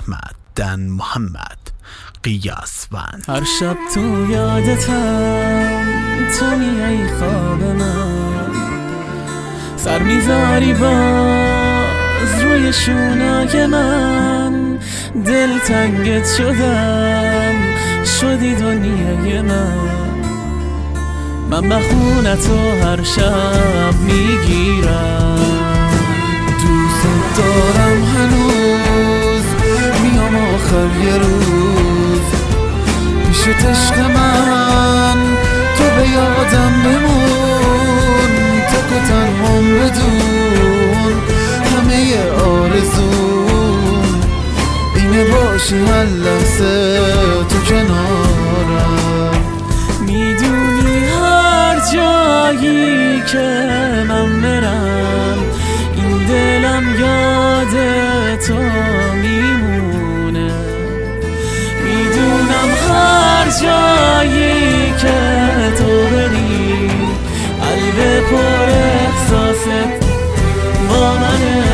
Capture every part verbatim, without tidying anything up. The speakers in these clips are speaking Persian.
احمد دن محمد قیاسوند. هر شب تو یادتم، تو میای خواب من، سر میذاری باز روی شونای من، دل تنگت شدم، شدی دنیای من. من بخونتو هر شب میگیرم، دوست دارم هنوز، میام آخر یه روز پیشت عشق من، تو به یادم بمون، تک و تنهام بدون همه آرزون اینه باشی هر لحظه تو کنارم. میدونی هر جایی که من برم این دلم یاد تو میمونه. میدونم هر جایی که تو بری قلب پر احساست با منه.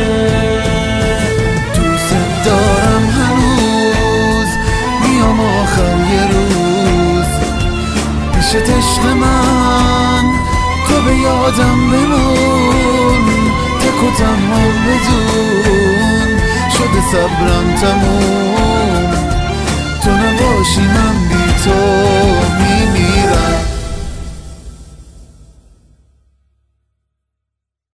دوست دارم هنوز، میام آخر یه روز پیشت عشق من، تو به یادم بمون، تک و تنهام بدون شده صبرم تموم، تو نباشی من بی تو می